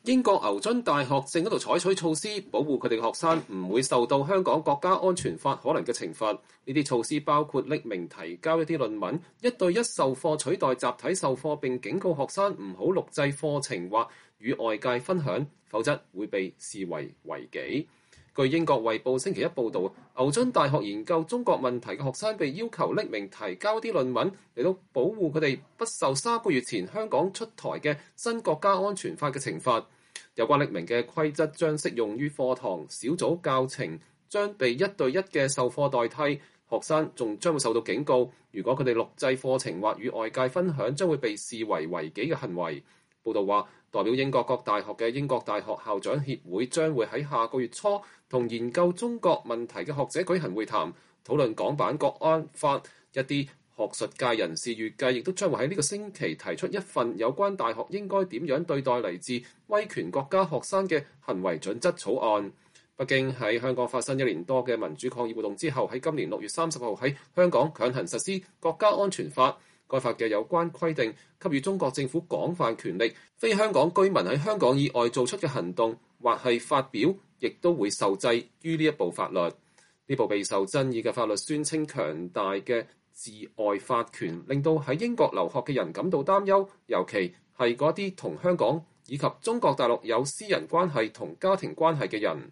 英國牛津大學正喺度採取措施，保護佢哋嘅學生唔會受到香港國家安全法可能嘅懲罰。呢啲措施包括匿名提交一啲論文、1對1授課取代集體授課，並警告學生唔好錄製課程或與外界分享，否則會被視為違紀。據英國衛報星期一報導，牛津大學研究中國問題嘅學生被要求匿名提交啲論文，嚟到保護佢哋不受3個月前香港出台嘅新國家安全法嘅懲罰。有關匿名嘅規則將適用於課堂、小組教程，將被1對1嘅授課代替。學生仲將會受到警告，如果佢哋錄製課程或與外界分享，將會被視為違紀嘅行為。報道話，代表英國各大學嘅英國大學校長協會將會喺下個月初同研究中國問題嘅學者舉行會談，討論港版國安法。一啲學術界人士預計，亦都將會喺呢個星期提出一份有關大學應該點樣對待嚟自威權國家學生嘅行為準則草案。北京喺香港發生1年多嘅民主抗議活動之後，喺今年6月30號喺香港強行實施國家安全法。該法嘅有關規定給予中國政府廣泛權力，非香港居民喺香港以外做出嘅行動或係發表，亦都會受制於呢一部法律。呢部備受爭議嘅法律宣稱強大嘅治外法權，令到喺英國留學嘅人感到擔憂，尤其係嗰啲同香港以及中國大陸有私人關係同家庭關係嘅人。